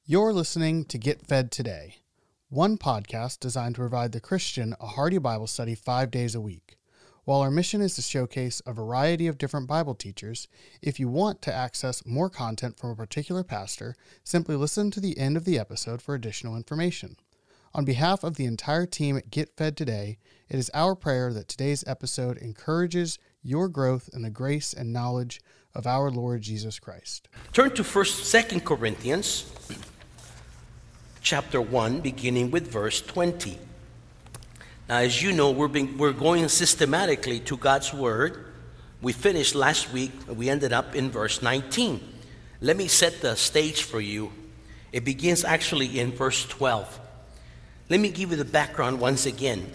You're listening to Get Fed Today, one podcast designed to provide the Christian a hearty Bible study 5 days a week. While our mission is to showcase a variety of different Bible teachers, if you want to access more content from a particular pastor, simply listen to the end of the episode for additional information. On behalf of the entire team at Get Fed Today, it is our prayer that today's episode encourages your growth in the grace and knowledge of our Lord Jesus Christ. Turn to 2 Corinthians chapter 1, beginning with verse 20. Now, as you know, we're going systematically to God's Word. We finished last week. We ended up in verse 19. Let me set the stage for you. It begins actually in verse 12. Let me give you the background once again.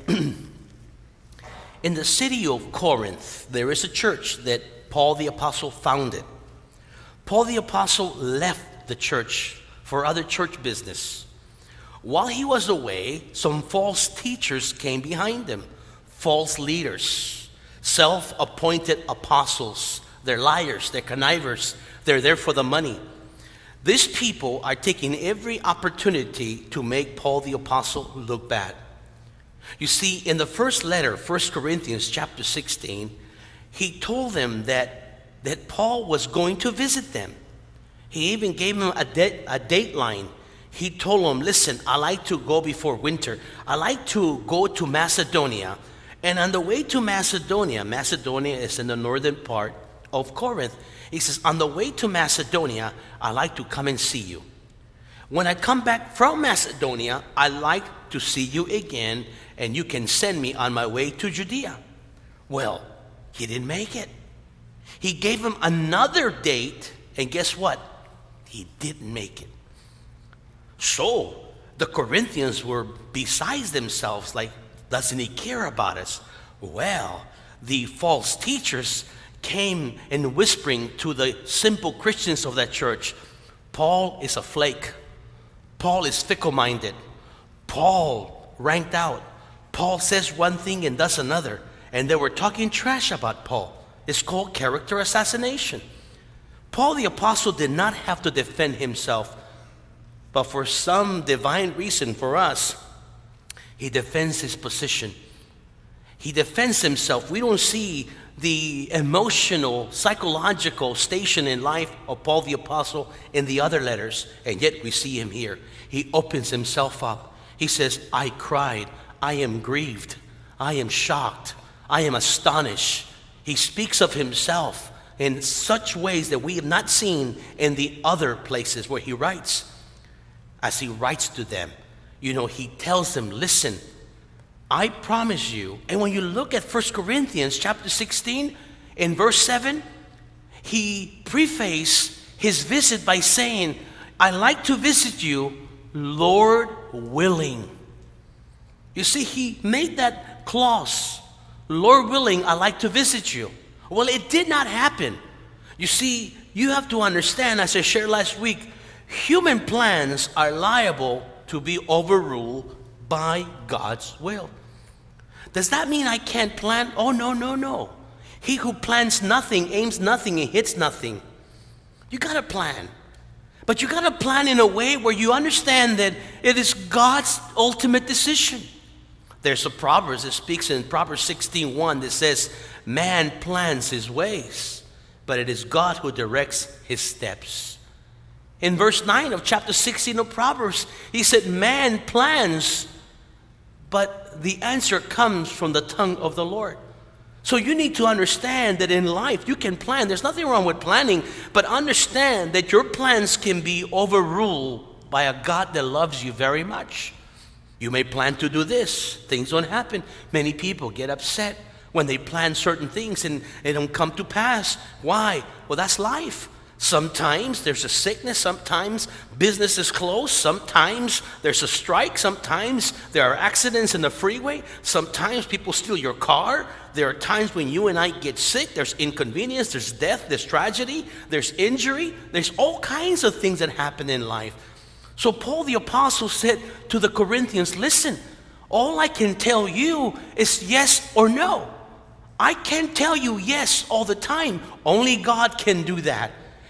In the city of Corinth, there is a church that Paul the Apostle founded. Paul the Apostle left the church for other church business. While he was away, some false teachers came behind him, false leaders, self-appointed apostles. They're liars, they're connivers, they're there for the money. These people are taking every opportunity to make Paul the Apostle look bad. You see, in the first letter, 1 Corinthians chapter 16, he told them that Paul was going to visit them. He even gave them a dateline. He told them, listen, I like to go before winter. I like to go to Macedonia. And on the way to Macedonia is in the northern part of Corinth. He says, on the way to Macedonia, I like to come and see you. When I come back from Macedonia, I like to see you again, and you can send me on my way to Judea. Well, he didn't make it. He gave him another date, and guess what? He didn't make it. So the Corinthians were besides themselves, like, doesn't he care about us? Well, the false teachers came and whispering to the simple Christians of that church, Paul is a flake. Paul is fickle-minded. Paul ranked out. Paul says one thing and does another. And they were talking trash about Paul. It's called character assassination. Paul the Apostle did not have to defend himself. But for some divine reason for us, he defends his position. He defends himself. We don't see the emotional, psychological station in life of Paul the Apostle in the other letters, and yet we see him here. He opens himself up. He says, I cried, I am grieved, I am shocked, I am astonished. He speaks of himself in such ways that we have not seen in the other places where he writes. As he writes to them, he tells them, listen, I promise you. And when you look at 1 Corinthians chapter 16, in verse 7, he prefaced his visit by saying, I like to visit you, Lord willing. You see, he made that clause, Lord willing, I like to visit you. Well, it did not happen. You see, you have to understand, as I shared last week, human plans are liable to be overruled by God's will. Does that mean I can't plan? Oh, no. He who plans nothing, aims nothing, and hits nothing. You got to plan. But you got to plan in a way where you understand that it is God's ultimate decision. There's a Proverbs that speaks in Proverbs 16:1 that says, man plans his ways, but it is God who directs his steps. In verse 9 of chapter 16 of Proverbs, he said, man plans, but the answer comes from the tongue of the Lord. So you need to understand that in life you can plan. There's nothing wrong with planning, but understand that your plans can be overruled by a God that loves you very much. You may plan to do this. Things don't happen. Many people get upset when they plan certain things and they don't come to pass. Why? Well, that's life. Sometimes there's a sickness, sometimes business is closed, sometimes there's a strike, sometimes there are accidents in the freeway, sometimes people steal your car. There are times when you and I get sick, there's inconvenience, there's death, there's tragedy, there's injury, there's all kinds of things that happen in life. So Paul the Apostle said to the Corinthians, listen, all I can tell you is yes or no. I can't tell you yes all the time. Only God can do that.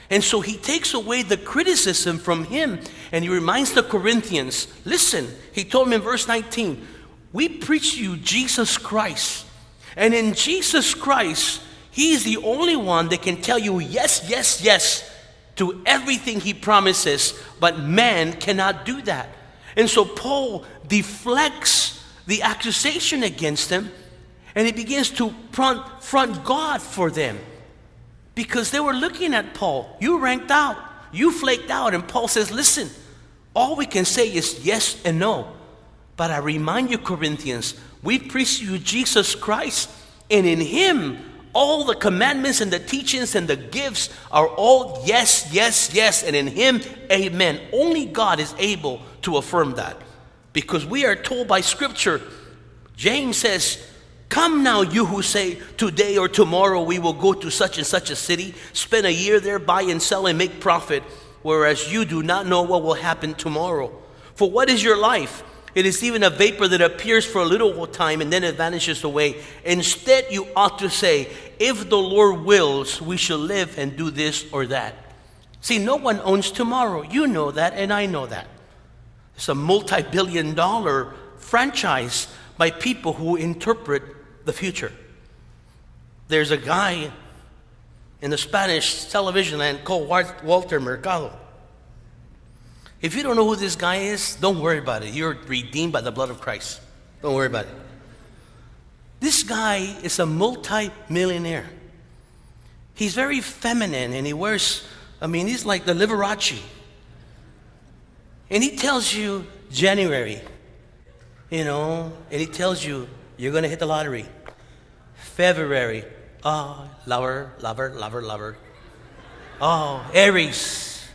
And so he takes away the criticism from him, and he reminds the Corinthians, listen, he told them in verse 19, we preach to you Jesus Christ. And in Jesus Christ, he is the only one that can tell you yes, yes, yes to everything he promises, but man cannot do that. And so Paul deflects the accusation against them, and he begins to front God for them. Because they were looking at Paul. You ranked out. You flaked out. And Paul says, listen, all we can say is yes and no. But I remind you, Corinthians, we preach to you Jesus Christ. And in him, all the commandments and the teachings and the gifts are all yes, yes, yes. And in him, amen. Only God is able to affirm that. Because we are told by Scripture, James says, come now, you who say, today or tomorrow we will go to such and such a city, spend a year there, buy and sell and make profit, whereas you do not know what will happen tomorrow. For what is your life? It is even a vapor that appears for a little time and then it vanishes away. Instead, you ought to say, if the Lord wills, we shall live and do this or that. See, no one owns tomorrow. You know that, and I know that. It's a multi-billion-dollar franchise by people who interpret the future. There's a guy in the Spanish television land called Walter Mercado. If you don't know who this guy is, don't worry about it. You're redeemed by the blood of Christ. Don't worry about it. This guy is a multi-millionaire. He's very feminine and he wears, he's like the Liberace. And he tells you January, and he tells you you're going to hit the lottery. February, lover. Oh, Aries,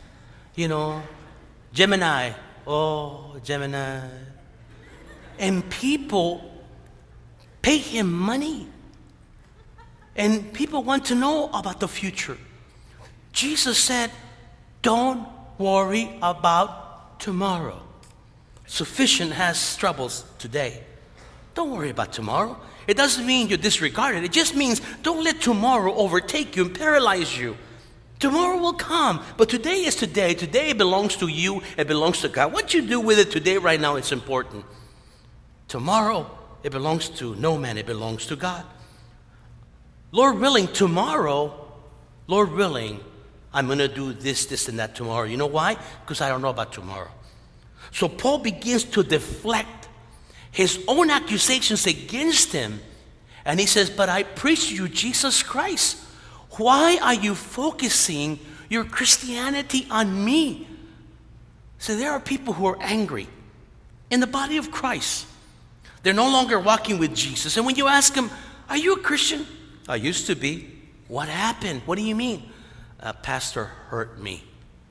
Gemini, Gemini. And people pay him money. And people want to know about the future. Jesus said, don't worry about tomorrow. Sufficient has troubles today. Don't worry about tomorrow. It doesn't mean you disregard it. It just means don't let tomorrow overtake you and paralyze you. Tomorrow will come, but today is today. Today belongs to you. It belongs to God. What you do with it today, right now, it's important. Tomorrow, it belongs to no man. It belongs to God. Lord willing, tomorrow, Lord willing, I'm going to do this, and that tomorrow. You know why? Because I don't know about tomorrow. So Paul begins to deflect his own accusations against him. And he says, but I preach to you Jesus Christ. Why are you focusing your Christianity on me? So there are people who are angry in the body of Christ. They're no longer walking with Jesus. And when you ask them, are you a Christian? I used to be. What happened? What do you mean? A pastor hurt me.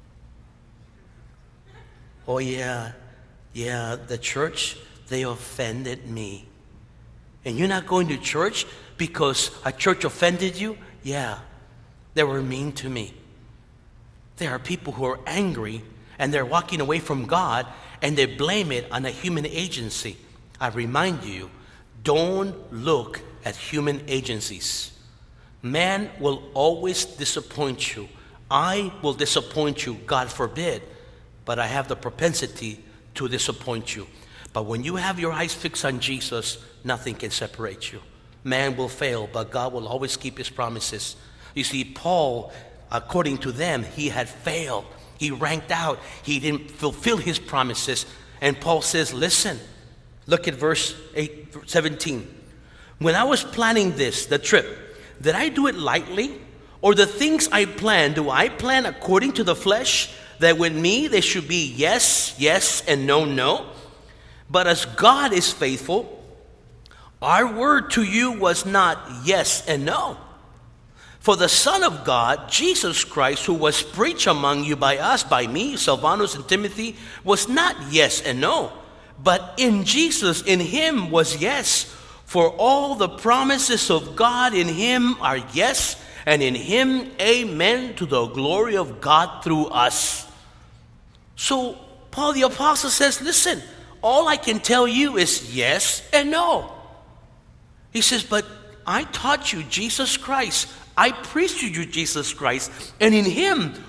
Oh, yeah, the church, they offended me. And you're not going to church because a church offended you? Yeah, they were mean to me. There are people who are angry and they're walking away from God and they blame it on a human agency. I remind you, don't look at human agencies. Man will always disappoint you. I will disappoint you, God forbid. But I have the propensity to disappoint you. But when you have your eyes fixed on Jesus, nothing can separate you. Man will fail, but God will always keep his promises. You see, Paul, according to them, he had failed. He ranked out. He didn't fulfill his promises. And Paul says, listen, look at verse 17. When I was planning the trip, did I do it lightly? Or the things I plan, do I plan according to the flesh? That with me there should be yes, yes, and no, no. But as God is faithful, our word to you was not yes and no. For the Son of God, Jesus Christ, who was preached among you by us, by me, Silvanus and Timothy, was not yes and no. But in Jesus, in him was yes. For all the promises of God in him are yes, and in him, amen, to the glory of God through us. So Paul the Apostle says, listen, all I can tell you is yes and no. He says, but I taught you Jesus Christ. I preached to you Jesus Christ. And in him,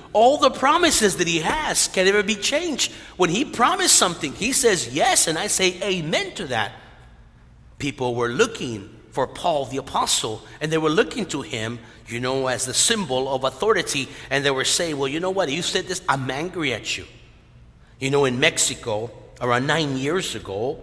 All the promises that he has can never be changed. When he promised something, he says yes, and I say amen to that. People were looking for Paul the apostle, and they were looking to him, as the symbol of authority, and they were saying, well, you know what, you said this, I'm angry at you. In Mexico, around 9 years ago,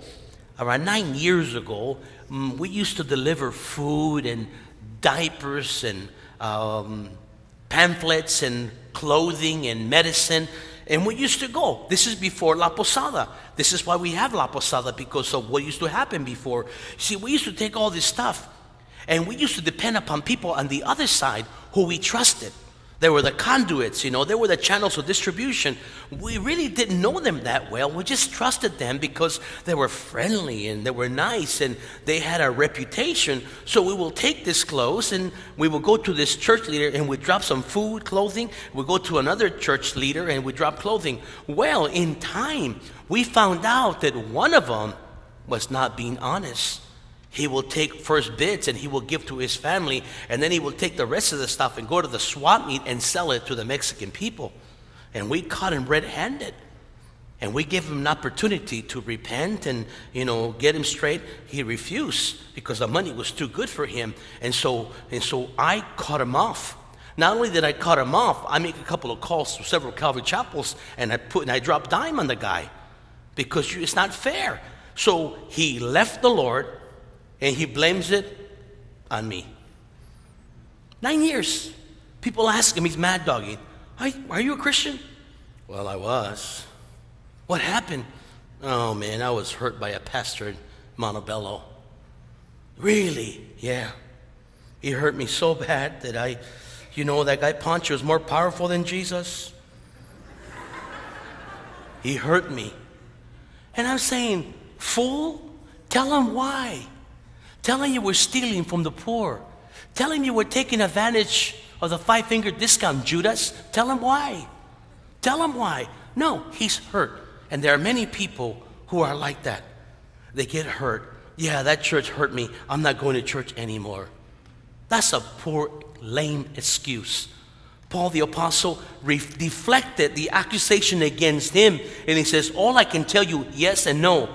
we used to deliver food and diapers and pamphlets and clothing and medicine, and we used to go. This is before La Posada. This is why we have La Posada, because of what used to happen before. See, we used to take all this stuff, and we used to depend upon people on the other side who we trusted. They were the conduits, they were the channels of distribution. We really didn't know them that well. We just trusted them because they were friendly and they were nice and they had a reputation. So we will take this clothes and we will go to this church leader and we drop some food, clothing. We go to another church leader and we drop clothing. Well, in time, we found out that one of them was not being honest. He will take first bids and he will give to his family, and then he will take the rest of the stuff and go to the swap meet and sell it to the Mexican people. And we caught him red-handed. And we gave him an opportunity to repent and, get him straight. He refused because the money was too good for him. And so I caught him off. Not only did I cut him off, I make a couple of calls to several Calvary chapels, and I drop dime on the guy because it's not fair. So he left the Lord, and he blames it on me. 9 years. People ask him, he's mad dogging. Are you a Christian? Well, I was. What happened? Oh, man, I was hurt by a pastor in Montebello. Really? Yeah. He hurt me so bad that that guy Pancho is more powerful than Jesus. He hurt me. And I'm saying, fool, tell him why. Tell him you were stealing from the poor. Tell him you were taking advantage of the 5-finger discount, Judas. Tell him why. Tell him why. No, he's hurt. And there are many people who are like that. They get hurt. Yeah, that church hurt me. I'm not going to church anymore. That's a poor, lame excuse. Paul the apostle deflected the accusation against him, and he says, all I can tell you, yes and no.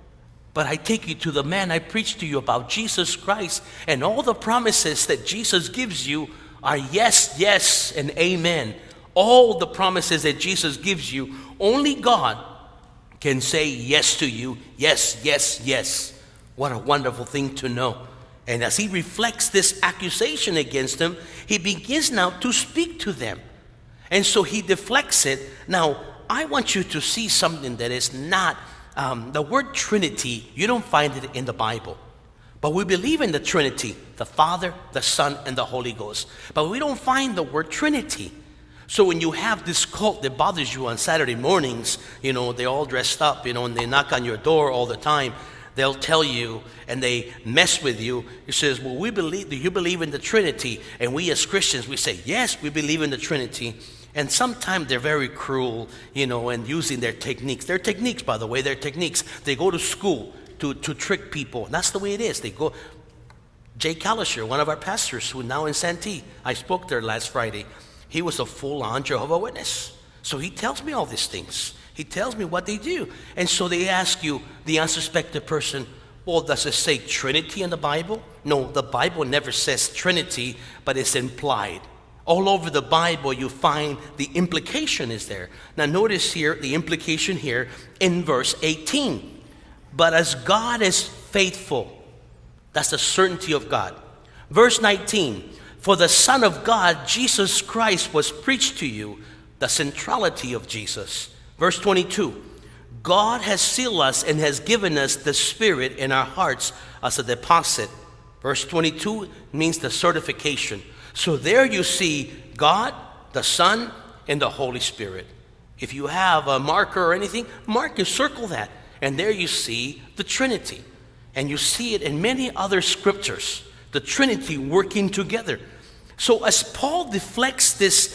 But I take you to the man I preached to you about, Jesus Christ, and all the promises that Jesus gives you are yes, yes, and amen. All the promises that Jesus gives you, only God can say yes to you. Yes, yes, yes. What a wonderful thing to know. And as he reflects this accusation against them, he begins now to speak to them. And so he deflects it. Now, I want you to see something that is not the word Trinity. You don't find it in the Bible. But we believe in the Trinity, the Father, the Son, and the Holy Ghost. But we don't find the word Trinity. So when you have this cult that bothers you on Saturday mornings, they're all dressed up, and they knock on your door all the time, they'll tell you, and they mess with you. It says, well, do you believe in the Trinity? And we as Christians, we say, yes, we believe in the Trinity. And sometimes they're very cruel, and using their techniques. Their techniques, by the way, their techniques. They go to school to trick people. That's the way it is. They go. Jay Kalisher, one of our pastors, who now in Santee, I spoke there last Friday. He was a full-on Jehovah's Witness. So he tells me all these things. He tells me what they do. And so they ask you, the unsuspected person, well, does it say Trinity in the Bible? No, the Bible never says Trinity, but it's implied. All over the Bible, you find the implication is there. Now notice here, the implication here in verse 18. But as God is faithful, that's the certainty of God. Verse 19, for the Son of God, Jesus Christ, was preached to you, the centrality of Jesus. Verse 22, God has sealed us and has given us the Spirit in our hearts as a deposit. Verse 22 means the certification. So there you see God, the Son, and the Holy Spirit. If you have a marker or anything, mark and circle that. And there you see the Trinity. And you see it in many other scriptures, the Trinity working together. So as Paul deflects this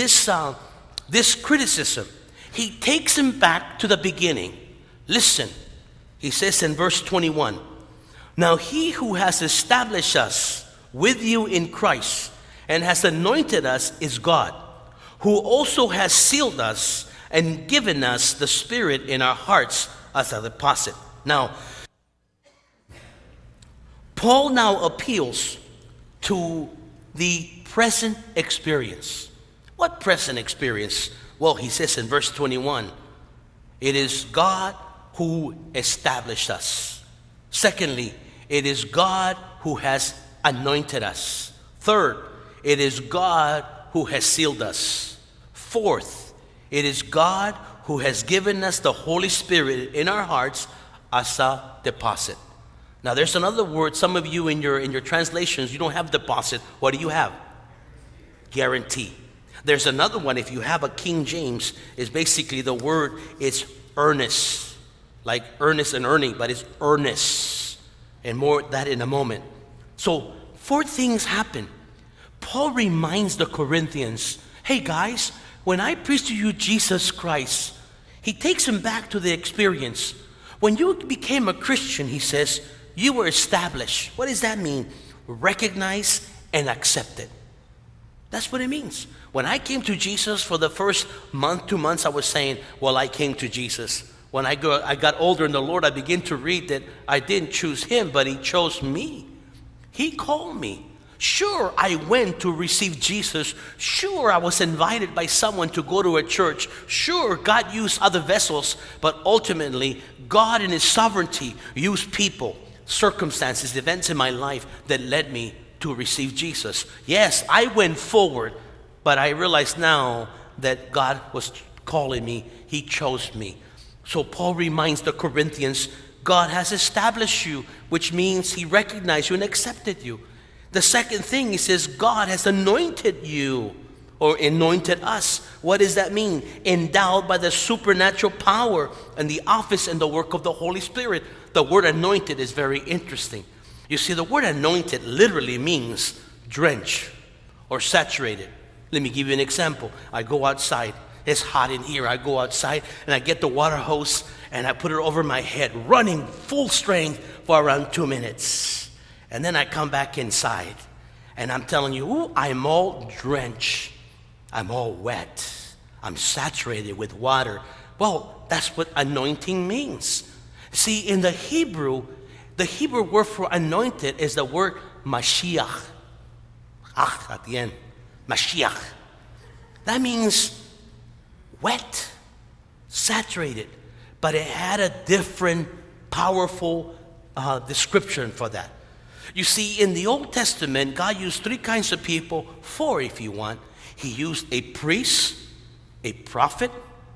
criticism, he takes him back to the beginning. Listen, he says in verse 21, now he who has established us with you in Christ and has anointed us is God, who also has sealed us and given us the Spirit in our hearts as a deposit. Now, Paul now appeals to the present experience. What present experience? Well, he says in verse 21, it is God who established us. Secondly, it is God who has anointed us. Third, it is God who has sealed us. Fourth, it is God who has given us the Holy Spirit in our hearts as a deposit. Now, there's another word. Some of you in your translations, you don't have deposit. What do you have? Guarantee. There's another one. If you have a King James, is basically the word is earnest, like earnest and earning, but it's earnest, and more that in a moment. So 4 things happen. Paul reminds the Corinthians, hey guys, when I preach to you Jesus Christ, he takes them back to the experience. When you became a Christian, he says, you were established. What does that mean? Recognized and accepted. That's what it means. When I came to Jesus for the first month, 2 months, I was saying, well, I came to Jesus. When I got older in the Lord, I began to read that I didn't choose him, but he chose me. He called me. Sure, I went to receive Jesus. Sure, I was invited by someone to go to a church. Sure, God used other vessels, but ultimately, God in his sovereignty used people, circumstances, events in my life that led me to receive Jesus. Yes, I went forward, but I realize now that God was calling me. He chose me. So Paul reminds the Corinthians, God has established you, which means he recognized you and accepted you. The second thing, he says, God has anointed you or anointed us. What does that mean? Endowed by the supernatural power and the office and the work of the Holy Spirit. The word anointed is very interesting. You see, the word anointed literally means drench or saturated. Let me give you an example. I go outside. It's hot in here. I go outside and I get the water hose and I put it over my head, running full strength for around 2 minutes. And then I come back inside and I'm telling you, ooh, I'm all drenched. I'm all wet. I'm saturated with water. Well, that's what anointing means. See, in the Hebrew word for anointed is the word Mashiach. At the end. Mashiach. That means wet, saturated. But it had a different, powerful description for that. You see, in the Old Testament, God used 3 kinds of people, 4 if you want. He used a priest, a prophet,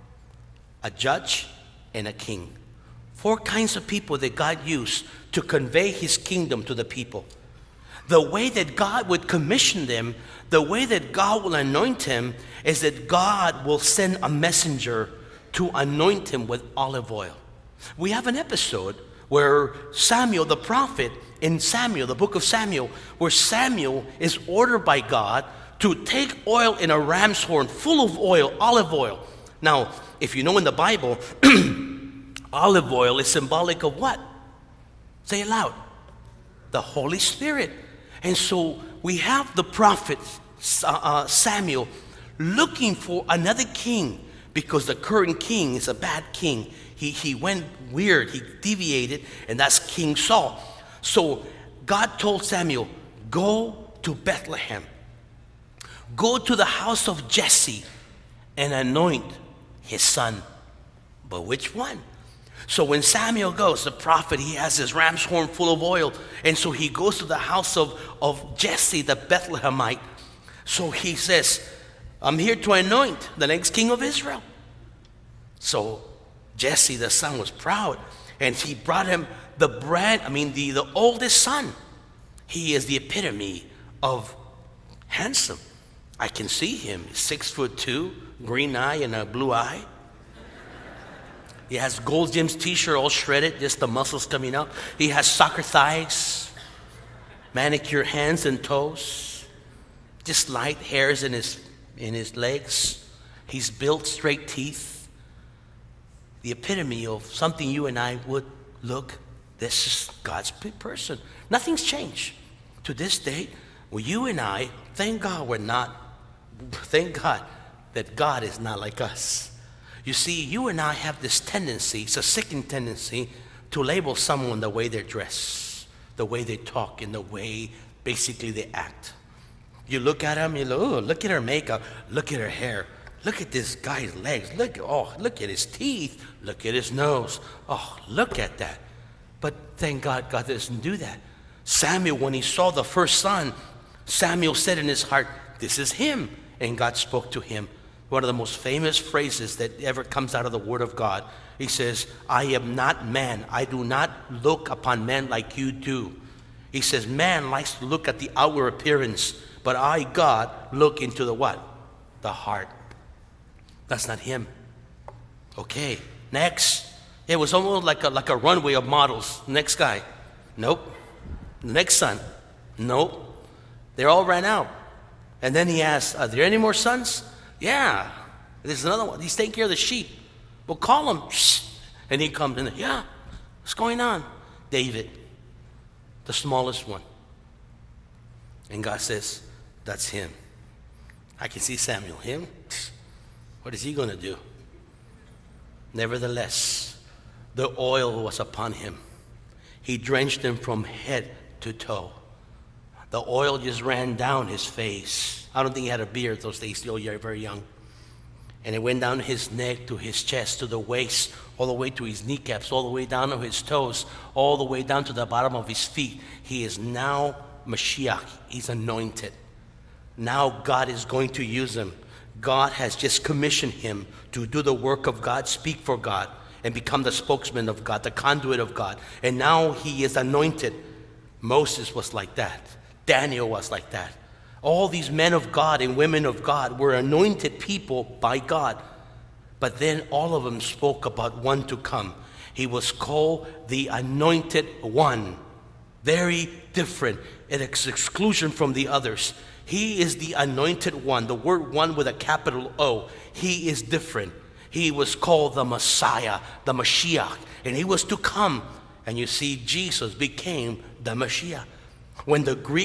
a judge, and a king. 4 kinds of people that God used to convey his kingdom to the people. The way that God would commission them, the way that God will anoint him, is that God will send a messenger to anoint him with olive oil. We have an episode where Samuel the prophet, in Samuel, the book of Samuel, where Samuel is ordered by God to take oil in a ram's horn full of oil, olive oil. Now, if you know in the Bible, olive oil is symbolic of what? Say it loud. The Holy Spirit. And so we have the prophet Samuel looking for another king because the current king is a bad king. He went weird, he deviated, and that's King Saul. So God told Samuel, go to Bethlehem. Go to the house of Jesse and anoint his son. But which one? So when Samuel goes, the prophet, he has his ram's horn full of oil. And so he goes to the house of Jesse, the Bethlehemite. So he says, I'm here to anoint the next king of Israel. So Jesse, the son, was proud. And he brought him the oldest son. He is the epitome of handsome. I can see him, 6'2", green eye and a blue eye. He has Gold Gems t-shirt all shredded, just the muscles coming out. He has soccer thighs, manicured hands and toes, just light hairs in his legs. He's built straight teeth. The epitome of something you and I would look, this is God's person. Nothing's changed. To this day, well, you and I, thank God that God is not like us. You see, you and I have this tendency, it's a sickening tendency, to label someone the way they're dressed, the way they talk, and the way basically they act. You look at them, you go, oh, look at her makeup, look at her hair, look at this guy's legs, look at his teeth, look at his nose, oh, look at that. But thank God, God doesn't do that. Samuel, when he saw the first son, Samuel said in his heart, this is him. And God spoke to him. One of the most famous phrases that ever comes out of the Word of God. He says, I am not man. I do not look upon men like you do. He says, man likes to look at the outward appearance, but I, God, look into the what? The heart. That's not him. Okay, next. It was almost like a runway of models. Next guy. Nope. The next son. Nope. They all ran out. And then he asked, are there any more sons? Yeah. There's another one. He's taking care of the sheep. Well, call him. And he comes in. Yeah. What's going on? David, the smallest one. And God says, that's him. I can see Samuel. Him? What is he going to do? Nevertheless, the oil was upon him. He drenched him from head to toe. The oil just ran down his face. I don't think he had a beard those days, still very young. And it went down his neck to his chest, to the waist, all the way to his kneecaps, all the way down to his toes, all the way down to the bottom of his feet. He is now Mashiach. He's anointed. Now God is going to use him. God has just commissioned him to do the work of God, speak for God, and become the spokesman of God, the conduit of God. And now he is anointed. Moses was like that. Daniel was like that. All these men of God and women of God were anointed people by God. But then all of them spoke about one to come. He was called the Anointed One. Very different. It's exclusion from the others. He is the Anointed One. The word one with a capital O. He is different. He was called the Messiah, the Mashiach. And he was to come. And you see, Jesus became the Mashiach. When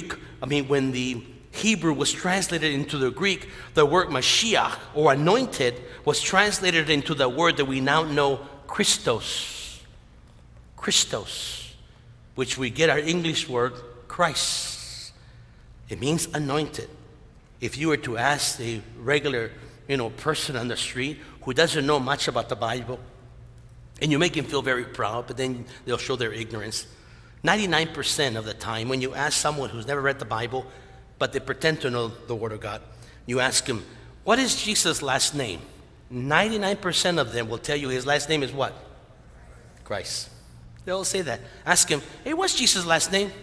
the Hebrew was translated into the Greek, the word Mashiach, or anointed, was translated into the word that we now know, Christos. Christos, which we get our English word, Christ. It means anointed. If you were to ask a regular, person on the street who doesn't know much about the Bible, and you make him feel very proud, but then they'll show their ignorance. 99% of the time, when you ask someone who's never read the Bible, but they pretend to know the Word of God, you ask him, what is Jesus' last name? 99% of them will tell you his last name is what? Christ. They'll say that. Ask him, hey, what's Jesus' last name?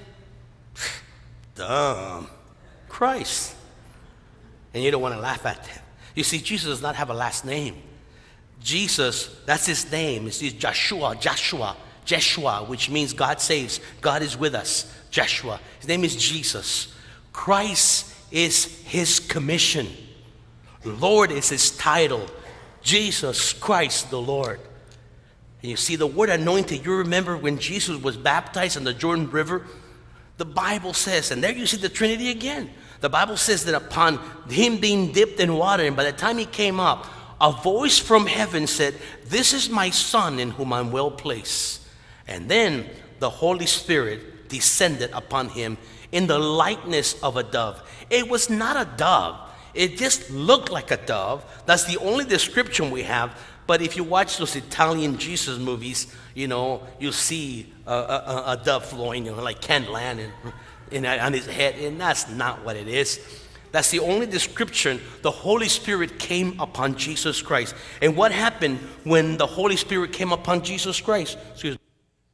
Dumb. Christ. And you don't want to laugh at them. You see, Jesus does not have a last name. Jesus, that's his name. It's Joshua, which means God saves. God is with us. Joshua. His name is Jesus. Christ is his commission. Lord is his title. Jesus Christ the Lord. And you see the word anointed. You remember when Jesus was baptized in the Jordan River? The Bible says, and there you see the Trinity again. The Bible says that upon him being dipped in water, and by the time he came up, a voice from heaven said, this is my Son in whom I'm well pleased. And then the Holy Spirit descended upon him in the likeness of a dove. It was not a dove. It just looked like a dove. That's the only description we have. But if you watch those Italian Jesus movies, you see a dove flowing, like Candyland on his head. And that's not what it is. That's the only description. The Holy Spirit came upon Jesus Christ. And what happened when the Holy Spirit came upon Jesus Christ? Excuse me.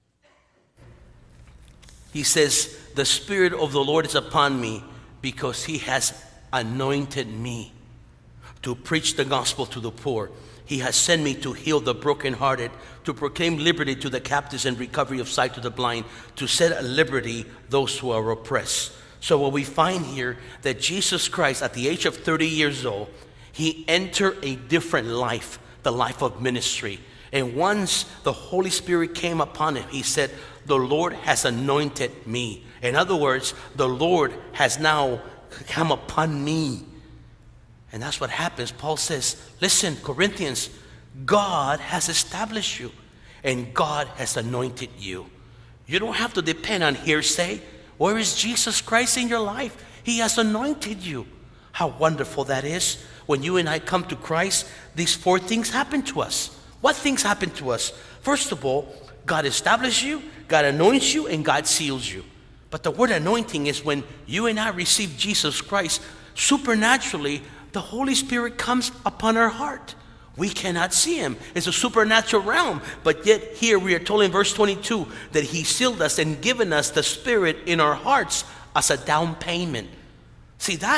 He says, the Spirit of the Lord is upon me because he has anointed me to preach the gospel to the poor. He has sent me to heal the brokenhearted, to proclaim liberty to the captives and recovery of sight to the blind, to set at liberty those who are oppressed. So what we find here, that Jesus Christ, at the age of 30 years old, he entered a different life, the life of ministry. And once the Holy Spirit came upon him, he said, the Lord has anointed me. In other words, the Lord has now come upon me. And that's what happens. Paul says, listen, Corinthians, God has established you and God has anointed you. You don't have to depend on hearsay. Where is Jesus Christ in your life? He has anointed you. How wonderful that is. When you and I come to Christ, these 4 things happen to us. What things happen to us? First of all, God establishes you, God anoints you, and God seals you. But the word anointing is when you and I receive Jesus Christ, supernaturally, the Holy Spirit comes upon our heart. We cannot see him. It's a supernatural realm. But yet here we are told in verse 22 that he sealed us and given us the Spirit in our hearts as a down payment. See, that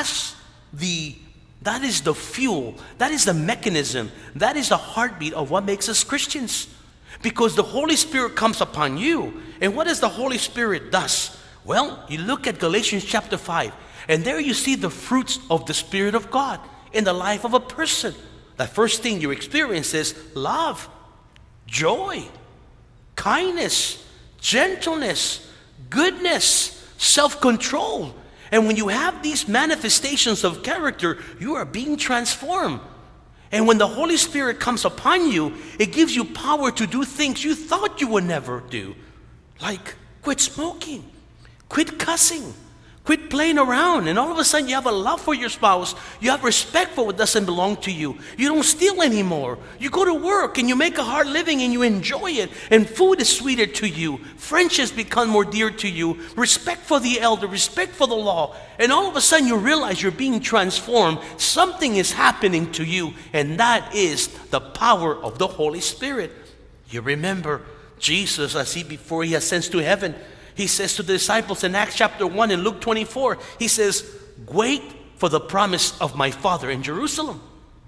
is the fuel. That is the mechanism. That is the heartbeat of what makes us Christians. Because the Holy Spirit comes upon you. And what does the Holy Spirit does? Well, you look at Galatians chapter 5. And there you see the fruits of the Spirit of God in the life of a person. The first thing you experience is love, joy, kindness, gentleness, goodness, self-control. And when you have these manifestations of character, you are being transformed. And when the Holy Spirit comes upon you, it gives you power to do things you thought you would never do. Like quit smoking, quit cussing, quit playing around. And all of a sudden you have a love for your spouse. You have respect for what doesn't belong to you. You don't steal anymore. You go to work and you make a hard living and you enjoy it. And food is sweeter to you. Friendships become more dear to you. Respect for the elder, respect for the law. And all of a sudden you realize you're being transformed. Something is happening to you. And that is the power of the Holy Spirit. You remember Jesus, before he ascends to heaven, he says to the disciples in Acts chapter 1 and Luke 24, he says, wait for the promise of my Father in Jerusalem.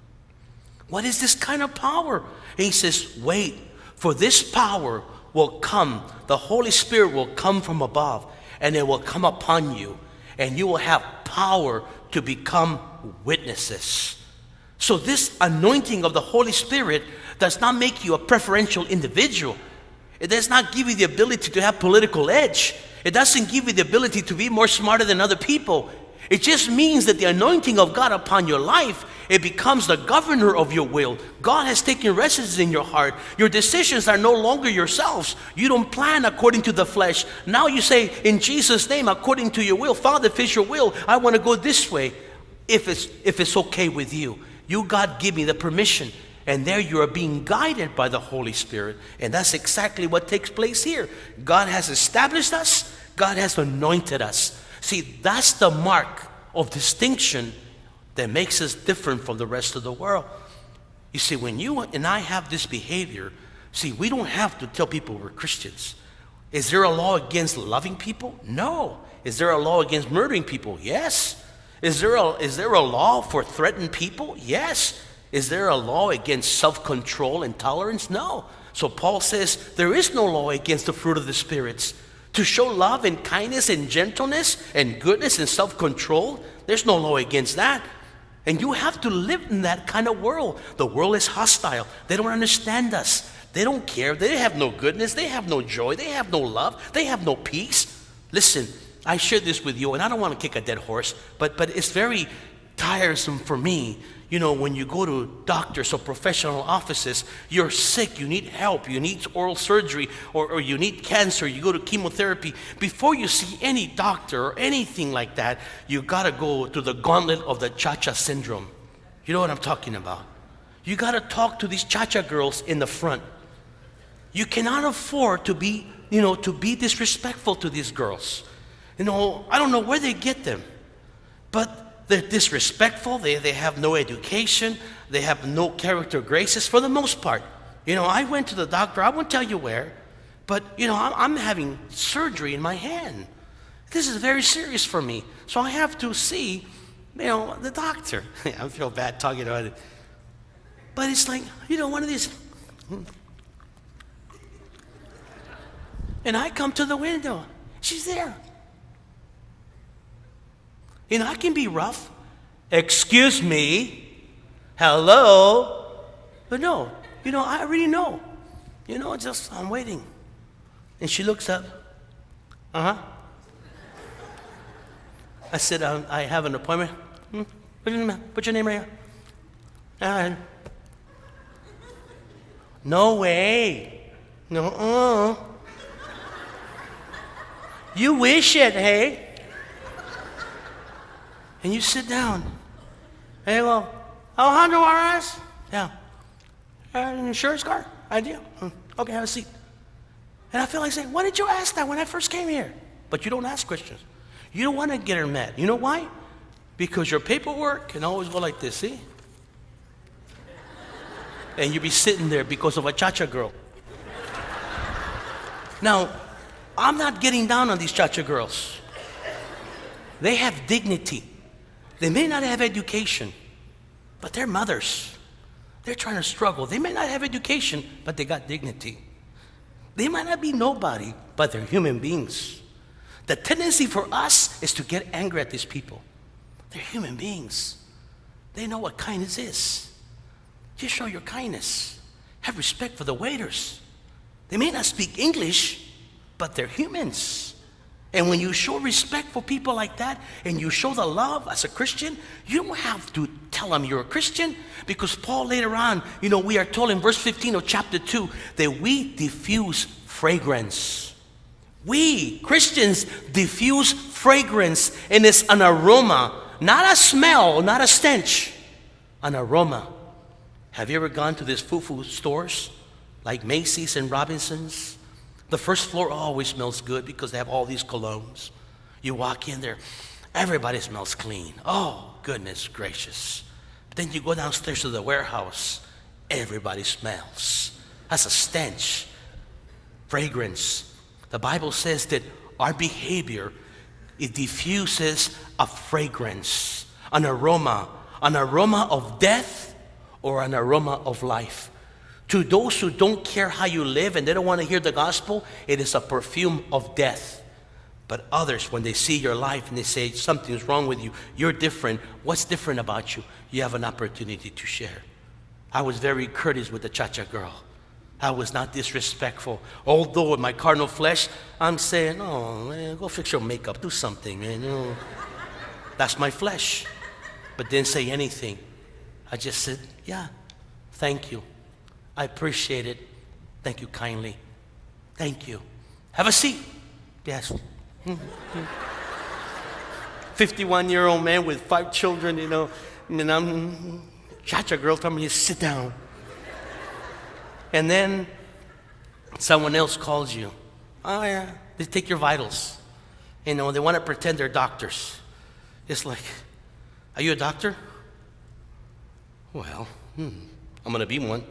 What is this kind of power? And he says, wait, for this power will come. The Holy Spirit will come from above and it will come upon you. And you will have power to become witnesses. So this anointing of the Holy Spirit does not make you a preferential individual. It does not give you the ability to have political edge. It doesn't give you the ability to be more smarter than other people. It just means that the anointing of God upon your life, it becomes the governor of your will. God has taken residence in your heart. Your decisions are no longer yourselves. You don't plan according to the flesh. Now you say, in Jesus' name, according to your will, Father, if it's your will, I want to go this way. If it's okay with you. You, God, give me the permission. And there you are being guided by the Holy Spirit. And that's exactly what takes place here. God has established us. God has anointed us. See, that's the mark of distinction that makes us different from the rest of the world. You see, when you and I have this behavior, see, we don't have to tell people we're Christians. Is there a law against loving people? No. Is there a law against murdering people? Yes. Is there a law for threatening people? Yes. Is there a law against self-control and tolerance? No. So Paul says there is no law against the fruit of the spirits. To show love and kindness and gentleness and goodness and self-control, there's no law against that. And you have to live in that kind of world. The world is hostile. They don't understand us. They don't care. They have no goodness. They have no joy. They have no love. They have no peace. Listen, I shared this with you, and I don't want to kick a dead horse, but it's very tiresome for me. You know, when you go to doctors or professional offices, you're sick, you need help, you need oral surgery, or you need cancer, you go to chemotherapy. Before you see any doctor or anything like that, you got to go to the gauntlet of the cha-cha syndrome. You know what I'm talking about? You got to talk to these cha-cha girls in the front. You cannot afford to be disrespectful to these girls. You know, I don't know where they get them, but they're disrespectful. They have no education. They have no character graces for the most part. You know, I went to the doctor. I won't tell you where, but, you know, I'm having surgery in my hand. This is very serious for me. So I have to see, you know, the doctor. I feel bad talking about it. But it's like, you know, one of these. And I come to the window. She's there. You know, I can be rough. Excuse me. Hello. But no, you know, I already know. You know, just, I'm waiting. And she looks up. I said, I have an appointment. Put your name right here. No way. No. You wish it, hey? And you sit down. And you go, Alejandro Juarez? Yeah. An insurance card? Idea? Okay, have a seat. And I feel like saying, why did you ask that when I first came here? But you don't ask questions. You don't want to get her mad. You know why? Because your paperwork can always go like this, see? And you be sitting there because of a cha-cha girl. Now, I'm not getting down on these cha-cha girls. They have dignity. They may not have education, but they're mothers. They're trying to struggle. They may not have education, but they got dignity. They might not be nobody, but they're human beings. The tendency for us is to get angry at these people. They're human beings. They know what kindness is. Just show your kindness. Have respect for the waiters. They may not speak English, but they're humans. And when you show respect for people like that, and you show the love as a Christian, you don't have to tell them you're a Christian, because Paul later on, we are told in verse 15 of chapter 2 that we diffuse fragrance. We, Christians, diffuse fragrance, and it's an aroma, not a smell, not a stench, an aroma. Have you ever gone to these food stores like Macy's and Robinson's? The first floor always smells good because they have all these colognes. You walk in there, everybody smells clean. Oh, goodness gracious. But then you go downstairs to the warehouse, everybody smells. That's a stench. Fragrance. The Bible says that our behavior, it diffuses a fragrance, an aroma of death or an aroma of life. To those who don't care how you live and they don't want to hear the gospel, it is a perfume of death. But others, when they see your life and they say something's wrong with you, you're different. What's different about you? You have an opportunity to share. I was very courteous with the cha-cha girl. I was not disrespectful. Although in my carnal flesh, I'm saying, oh, man, go fix your makeup. Do something, man. That's my flesh. But didn't say anything. I just said, yeah, thank you. I appreciate it. Thank you kindly. Thank you. Have a seat. Yes. 51-year-old man with 5 children, and I'm cha-cha girl telling me to sit down. And then someone else calls you. Oh, yeah. They take your vitals. They want to pretend they're doctors. It's like, are you a doctor? Well, I'm going to be one.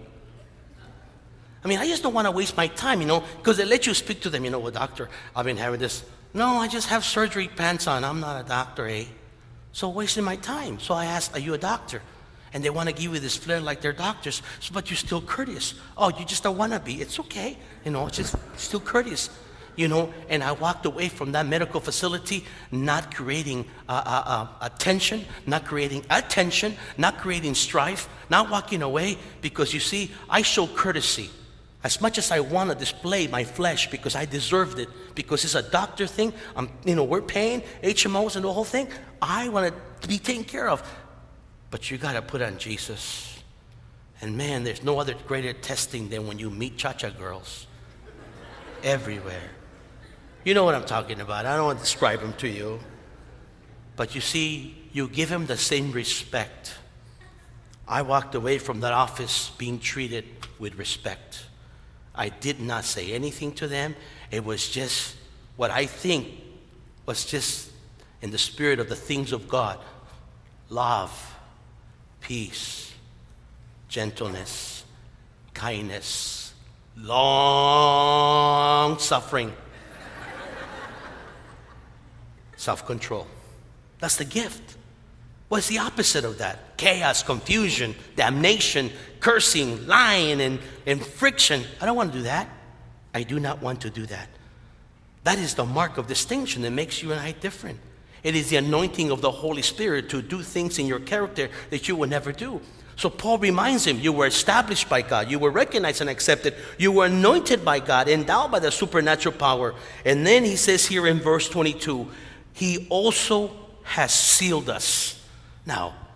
I just don't want to waste my time, because they let you speak to them. Well, doctor, I've been having this. No, I just have surgery pants on. I'm not a doctor, eh? So wasting my time. So I asked, are you a doctor? And they want to give you this flair like they're doctors, but you're still courteous. Oh, you just don't want to be. It's okay. It's just still courteous. And I walked away from that medical facility not creating tension, not creating attention, not creating strife, not walking away because, you see, I show courtesy. As much as I want to display my flesh because I deserved it, because it's a doctor thing, we're paying HMOs and the whole thing, I want to be taken care of. But you got to put on Jesus. And man, there's no other greater testing than when you meet cha-cha girls everywhere. You know what I'm talking about. I don't want to describe them to you. But you see, you give them the same respect. I walked away from that office being treated with respect. I did not say anything to them. It was just what I think was just in the spirit of the things of God. Love, peace, gentleness, kindness, long suffering, self-control. That's the gift. What's the opposite of that? Chaos, confusion, damnation, cursing, lying, and friction. I don't want to do that. I do not want to do that. That is the mark of distinction that makes you and I different. It is the anointing of the Holy Spirit to do things in your character that you would never do. So Paul reminds him, you were established by God. You were recognized and accepted. You were anointed by God, endowed by the supernatural power. And then he says here in verse 22, he also has sealed us. Now,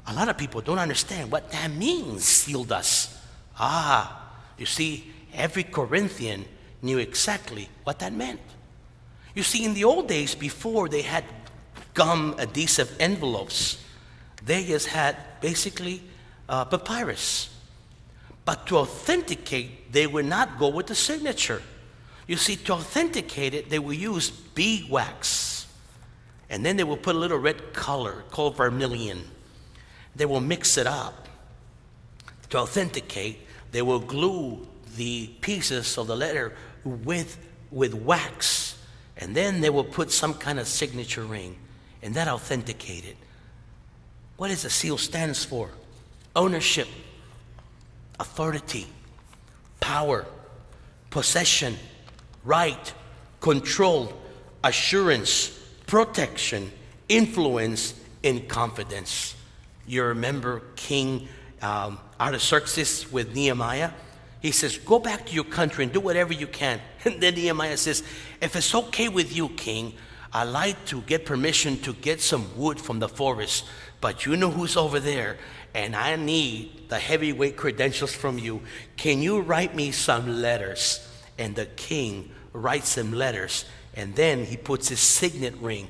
A lot of people don't understand what that means, sealed us. You see, every Corinthian knew exactly what that meant. You see, in the old days, before they had gum adhesive envelopes, they just had basically papyrus. But to authenticate, they would not go with the signature. You see, to authenticate it, they will use beeswax. And then they will put a little red color called vermilion. They will mix it up. To authenticate, they will glue the pieces of the letter with wax. And then they will put some kind of signature ring. And that authenticated. What does the seal stands for? Ownership, authority, power, possession, right, control, assurance, protection, influence, and confidence. You remember King Artaxerxes with Nehemiah? He says, go back to your country and do whatever you can. And then Nehemiah says, if it's okay with you, King, I'd like to get permission to get some wood from the forest. But you know who's over there, and I need the heavyweight credentials from you. Can you write me some letters? And the king writes them letters, and then he puts his signet ring.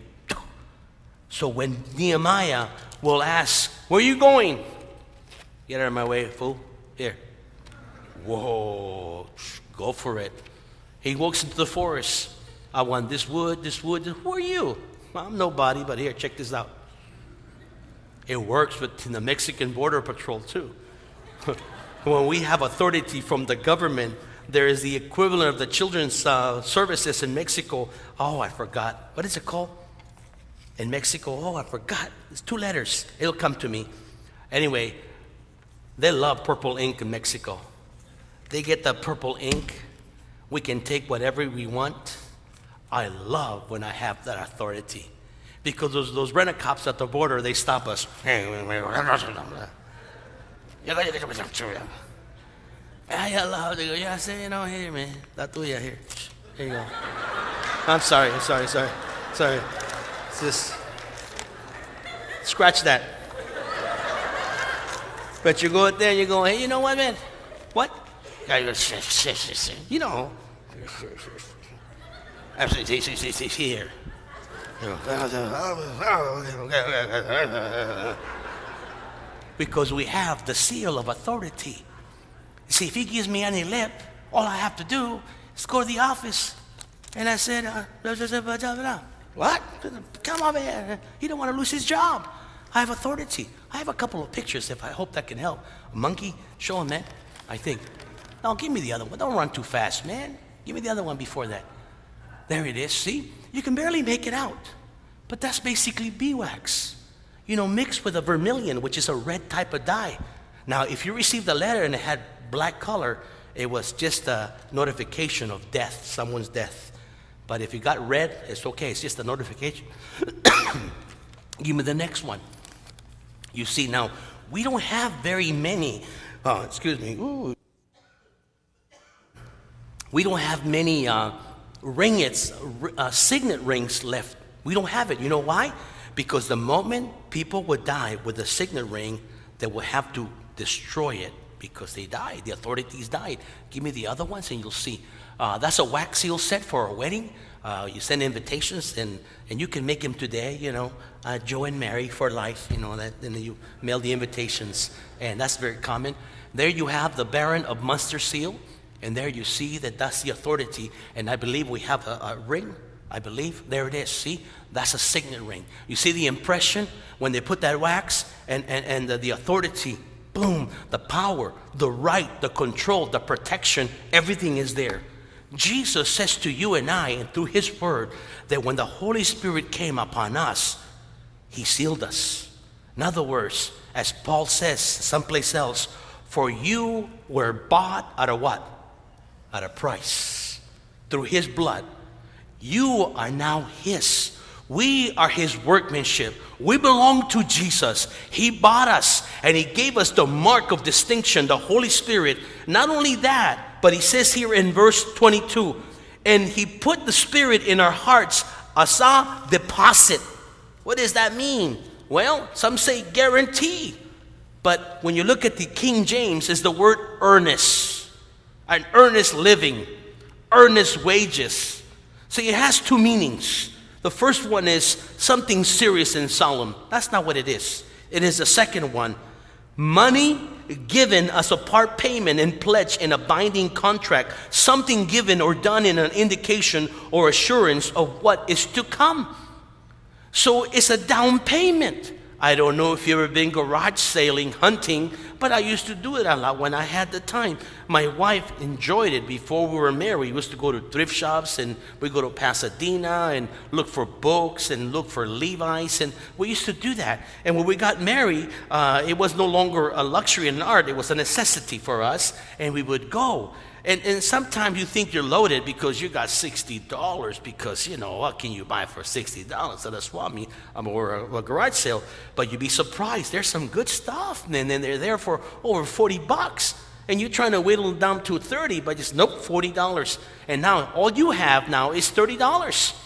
So when Nehemiah will ask, where are you going? Get out of my way, fool. Here. Whoa, go for it. He walks into the forest. I want this wood. Who are you? I'm nobody, but here, check this out. It works within the Mexican Border Patrol too. When we have authority from the government, there is the equivalent of the children's services in Mexico. Oh, I forgot. What is it called? In Mexico, oh, I forgot. It's 2 letters. It'll come to me. Anyway, they love purple ink in Mexico. They get the purple ink. We can take whatever we want. I love when I have that authority. Because those rent-a-cops at the border, they stop us. I love to go, yeah, say, you know, here, man. La tuya, here. Here you go. I'm sorry. Just scratch that. But you go out there and you go, hey, you know what, man? What? You know. Absolutely, here. Because we have the seal of authority. See, if he gives me any lip, all I have to do is go to the office. And I said, what? Come over here. He don't want to lose his job. I have authority. I have a couple of pictures if I hope that can help. A monkey, show him that, I think. No, give me the other one. Don't run too fast, man. Give me the other one before that. There it is, see? You can barely make it out. But that's basically beeswax. You know, mixed with a vermilion, which is a red type of dye. Now, if you received a letter and it had black color, it was just a notification of death, someone's death. But if you got red, it's okay. It's just a notification. Give me the next one. You see, now, we don't have very many, Ooh. We don't have many ringlets, signet rings left. We don't have it. You know why? Because the moment people would die with a signet ring, they will have to destroy it because they died. The authorities died. Give me the other ones and you'll see. That's a wax seal set for a wedding. You send invitations and you can make them today, you know, Joe and Mary for life, you know, and then you mail the invitations. And that's very common. There you have the Baron of Munster seal. And there you see that that's the authority. And I believe we have a ring. I believe. There it is. See? That's a signet ring. You see the impression when they put that wax and the authority. Boom. The power, the right, the control, the protection. Everything is there. Jesus says to you and I, and through his word, that when the Holy Spirit came upon us, he sealed us. In other words, as Paul says someplace else, for you were bought at a what? At a price. Through his blood. You are now his. We are his workmanship. We belong to Jesus. He bought us and he gave us the mark of distinction, the Holy Spirit. Not only that, but he says here in verse 22, and he put the Spirit in our hearts as a deposit. What does that mean? Well, some say guarantee. But when you look at the King James, it's the word earnest. An earnest living, earnest wages. So it has two meanings. The first one is something serious and solemn. That's not what it is. It is the second one. Money given as a part payment and pledge in a binding contract. Something given or done in an indication or assurance of what is to come. So it's a down payment. I don't know if you've ever been garage sailing, hunting, but I used to do it a lot when I had the time. My wife enjoyed it before we were married. We used to go to thrift shops, and we go to Pasadena and look for books and look for Levi's, and we used to do that. And when we got married, it was no longer a luxury and an art. It was a necessity for us, and we would go. And sometimes you think you're loaded because you got $60 because, you know, what can you buy for $60 at a swap meet or a garage sale? But you'd be surprised. There's some good stuff. And then they're there for over $40. And you're trying to whittle them down to 30, but just, nope, $40. And now all you have now is $30.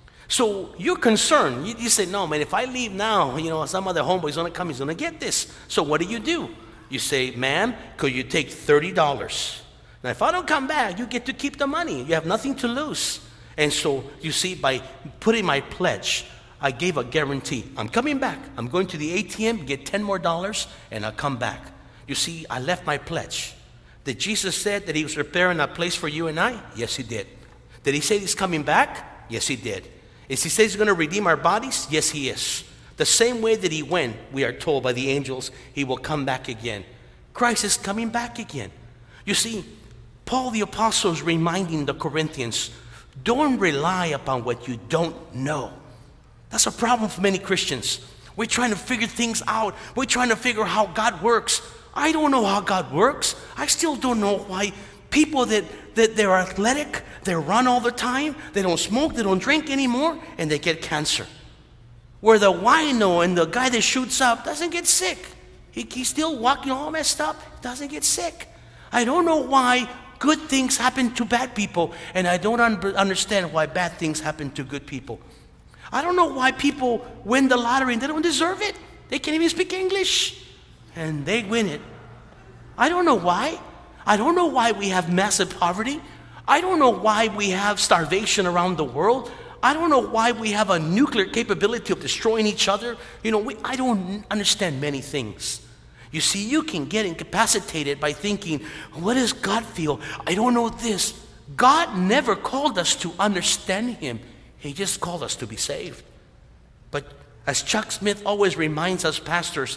So you're concerned. You say, no, man, if I leave now, you know, some other homeboy's going to come. He's going to get this. So what do? You say, ma'am, could you take $30? Now, if I don't come back, you get to keep the money. You have nothing to lose. And so, you see, by putting my pledge, I gave a guarantee. I'm coming back. I'm going to the ATM, get $10 more, and I'll come back. You see, I left my pledge. Did Jesus say that he was preparing a place for you and I? Yes, he did. Did he say he's coming back? Yes, he did. Is he say he's going to redeem our bodies? Yes, he is. The same way that he went, we are told by the angels, he will come back again. Christ is coming back again. You see, Paul the Apostle is reminding the Corinthians, don't rely upon what you don't know. That's a problem for many Christians. We're trying to figure things out. We're trying to figure out how God works. I don't know how God works. I still don't know why people that they're athletic, they run all the time, they don't smoke, they don't drink anymore, and they get cancer. Where the wino and the guy that shoots up doesn't get sick. He's still walking all messed up, doesn't get sick. I don't know why good things happen to bad people, and I don't understand why bad things happen to good people. I don't know why people win the lottery and they don't deserve it. They can't even speak English, and they win it. I don't know why. I don't know why we have massive poverty. I don't know why we have starvation around the world. I don't know why we have a nuclear capability of destroying each other. You know, I don't understand many things. You see, you can get incapacitated by thinking, what does God feel? I don't know this. God never called us to understand him. He just called us to be saved. But as Chuck Smith always reminds us pastors,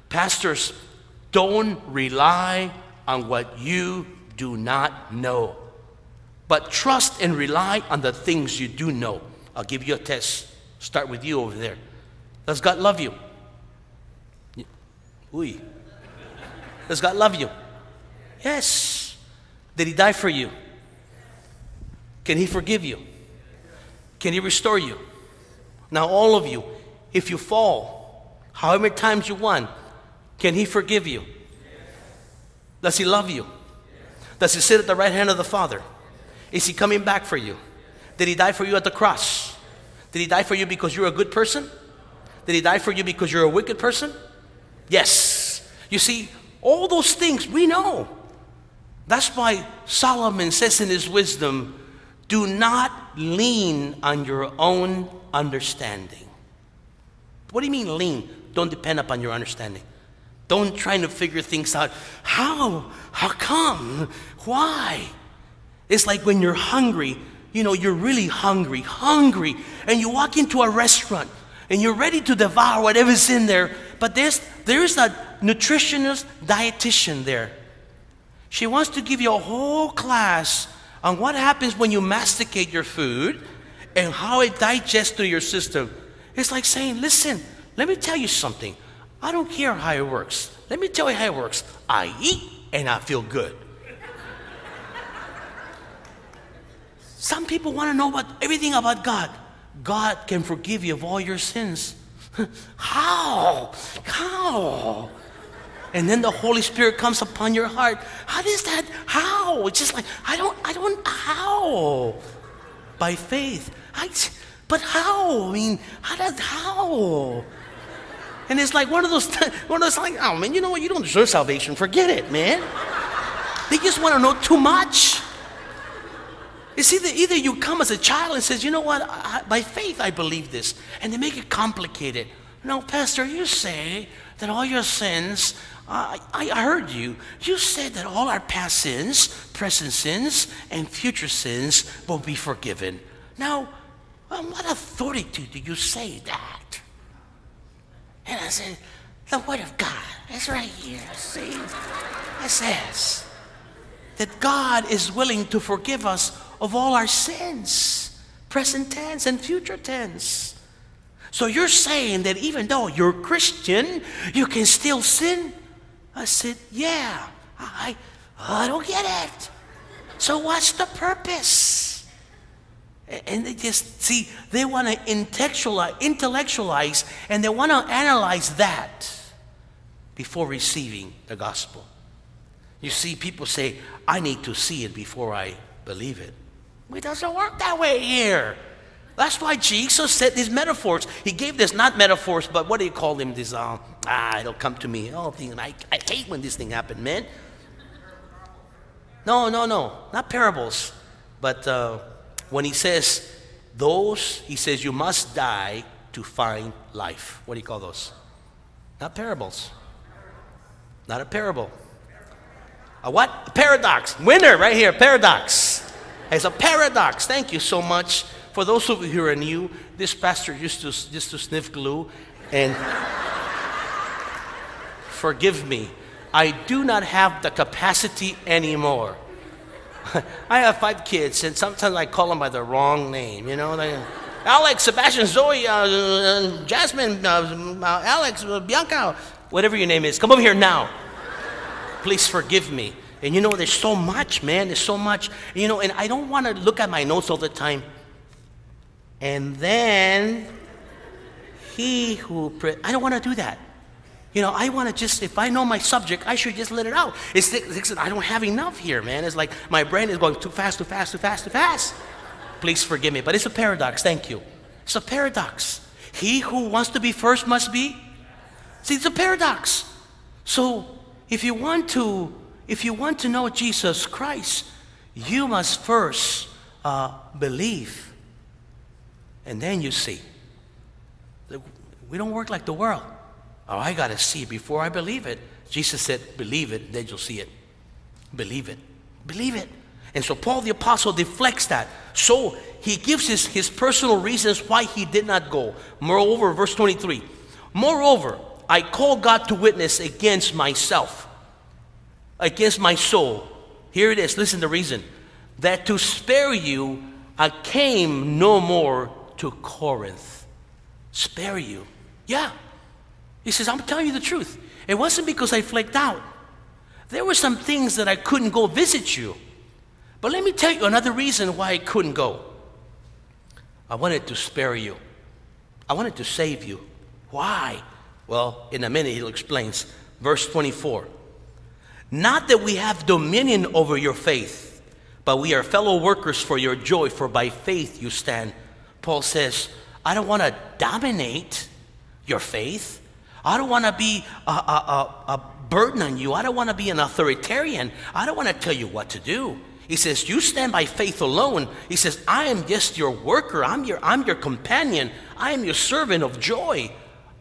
don't rely on what you do not know, but trust and rely on the things you do know. I'll give you a test. Start with you over there. Does God love you? Ooh. Does God love you? Yes. Did he die for you? Can he forgive you? Can he restore you? Now all of you, if you fall, however many times you want, can he forgive you? Does he love you? Does he sit at the right hand of the Father? Is he coming back for you? Did he die for you at the cross? Did he die for you because you're a good person? Did he die for you because you're a wicked person? Yes. You see, all those things we know. That's why Solomon says in his wisdom, do not lean on your own understanding. What do you mean lean? Don't depend upon your understanding. Don't try to figure things out. How? How come? Why? It's like when you're hungry, you know, you're really hungry, and you walk into a restaurant and you're ready to devour whatever's in there, but there's a nutritionist dietitian there. She wants to give you a whole class on what happens when you masticate your food and how it digests through your system. It's like saying, listen, let me tell you something. I don't care how it works. Let me tell you how it works. I eat and I feel good. Some people want to know everything about God. God can forgive you of all your sins. How? And then the Holy Spirit comes upon your heart. How does that? How? It's just like, I don't, how? By faith. But how? I mean, how? And it's like one of those like, oh man, you know what? You don't deserve salvation. Forget it, man. They just want to know too much. It's either you come as a child and says, you know what? By faith I believe this, and they make it complicated. No, Pastor, you say that all your sins. I heard you. You said that all our past sins, present sins, and future sins will be forgiven. Now, on what authority do you say that? And I said, the Word of God. It's right here. See? It says that God is willing to forgive us of all our sins, present tense and future tense. So you're saying that even though you're Christian, you can still sin? I said, yeah, I don't get it. So what's the purpose? And they just, see, they want to intellectualize, and they want to analyze that before receiving the gospel. You see, people say, I need to see it before I believe it. It doesn't work that way here. That's why Jesus said these metaphors. He gave this, not metaphors, but what do you call them? This, it'll come to me. Oh, I hate when this thing happened, man. No, not parables. But when he says he says you must die to find life. What do you call those? Not parables. Not a parable. A what? A paradox. Winner right here, paradox. It's a paradox. Thank you so much. For those of you who are new, this pastor used to sniff glue, and forgive me, I do not have the capacity anymore. I have 5 kids, and sometimes I call them by the wrong name, you know. Alex, Sebastian, Zoe, Jasmine, Alex, Bianca, whatever your name is, come over here now. Please forgive me. And you know, there's so much, man. There's so much. You know, and I don't want to look at my notes all the time. And then I don't want to do that. You know, I want to just, if I know my subject, I should just let it out. I don't have enough here, man. It's like my brain is going too fast. Please forgive me. But it's a paradox. Thank you. It's a paradox. He who wants to be first must be. See, it's a paradox. So if you want to know Jesus Christ, you must first believe. And then you see. We don't work like the world. Oh, I got to see it before I believe it. Jesus said, believe it, then you'll see it. Believe it. Believe it. And so Paul the Apostle deflects that. So he gives his personal reasons why he did not go. Moreover, verse 23. Moreover, I call God to witness against myself, against my soul. Here it is. Listen to the reason. That to spare you, I came no more to Corinth. Spare you. Yeah. He says, I'm telling you the truth. It wasn't because I flaked out. There were some things that I couldn't go visit you. But let me tell you another reason why I couldn't go. I wanted to spare you. I wanted to save you. Why? Well, in a minute he'll explain. Verse 24. Not that we have dominion over your faith, but we are fellow workers for your joy, for by faith you stand. Paul says, I don't want to dominate your faith. I don't want to be a burden on you. I don't want to be an authoritarian. I don't want to tell you what to do. He says, you stand by faith alone. He says, I am just your worker. I'm your companion. I am your servant of joy.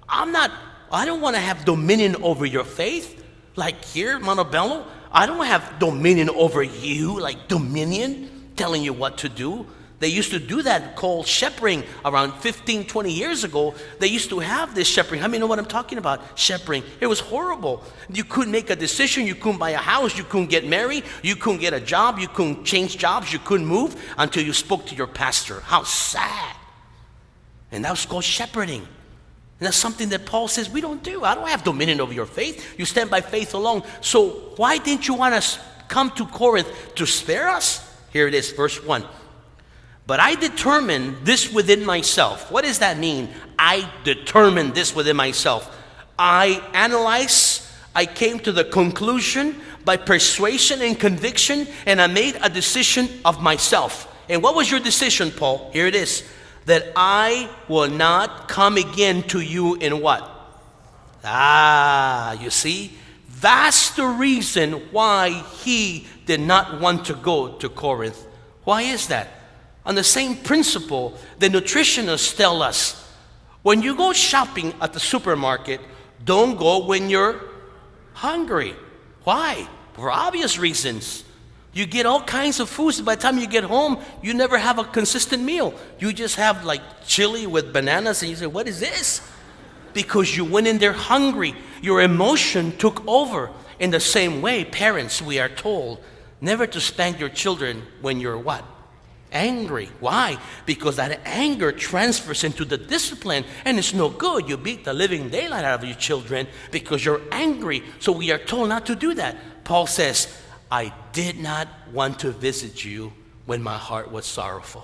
I don't want to have dominion over your faith. Like here, Montebello, I don't have dominion over you, like dominion, telling you what to do. They used to do that called shepherding around 15, 20 years ago. They used to have this shepherding. How many know what I'm talking about? Shepherding. It was horrible. You couldn't make a decision. You couldn't buy a house. You couldn't get married. You couldn't get a job. You couldn't change jobs. You couldn't move until you spoke to your pastor. How sad. And that was called shepherding. And that's something that Paul says we don't do. I don't have dominion over your faith. You stand by faith alone. So why didn't you want us come to Corinth to spare us? Here it is, verse 1. But I determined this within myself. What does that mean? I determined this within myself. I analyzed, I came to the conclusion by persuasion and conviction, and I made a decision of myself. And what was your decision, Paul? Here it is. That I will not come again to you in what? You see? That's the reason why he did not want to go to Corinth. Why is that? On the same principle, the nutritionists tell us, when you go shopping at the supermarket, don't go when you're hungry. Why? For obvious reasons. You get all kinds of foods. By the time you get home, you never have a consistent meal. You just have like chili with bananas, and you say, what is this? Because you went in there hungry. Your emotion took over. In the same way, parents, we are told never to spank your children when you're what? Angry. Why? Because that anger transfers into the discipline, and it's no good. You beat the living daylight out of your children because you're angry. So we are told not to do that. Paul says, I did not want to visit you when my heart was sorrowful.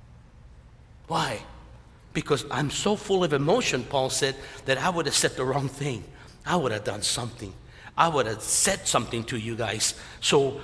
Why? Because I'm so full of emotion, Paul said, that I would have said the wrong thing. I would have done something. I would have said something to you guys. So